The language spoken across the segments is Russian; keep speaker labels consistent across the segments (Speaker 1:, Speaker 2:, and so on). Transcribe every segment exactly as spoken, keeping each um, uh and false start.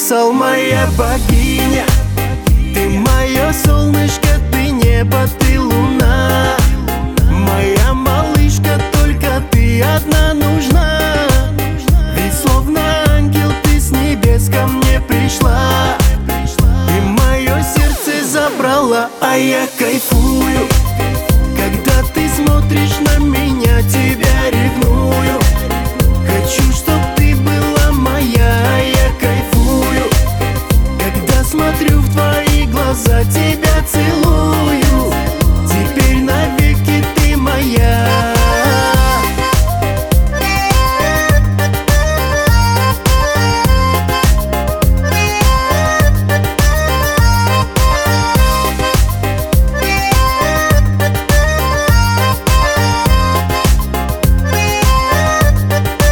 Speaker 1: написал, моя богиня. Ты мое солнышко, ты небо, ты луна. Моя малышка, только ты одна нужна. Ведь словно ангел ты с небес ко мне пришла. И мое сердце забрала, а я кайфую. Когда ты смотришь на меня, тебя ревную. Хочу, чтоб ты была моя, а я кайфую. Когда смотрю в твои глаза, тебя целую. Теперь навеки ты моя.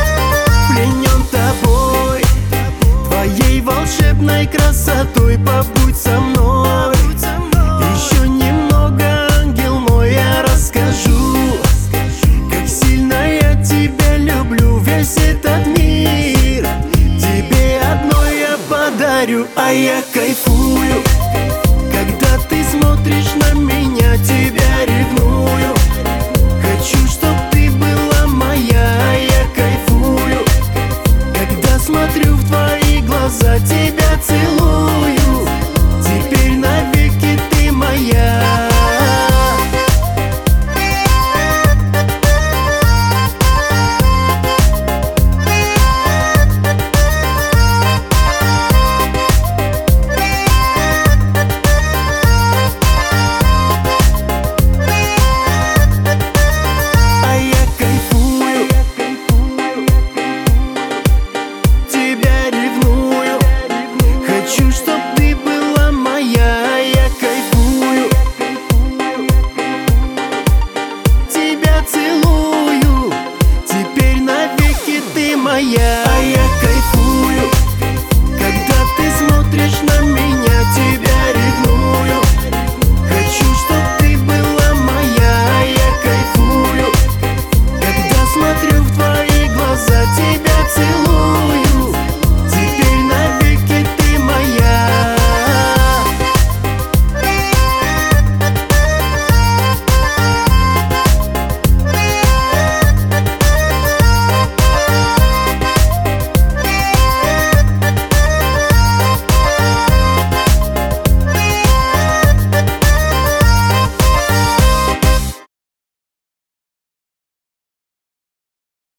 Speaker 1: Волшебной красотой, по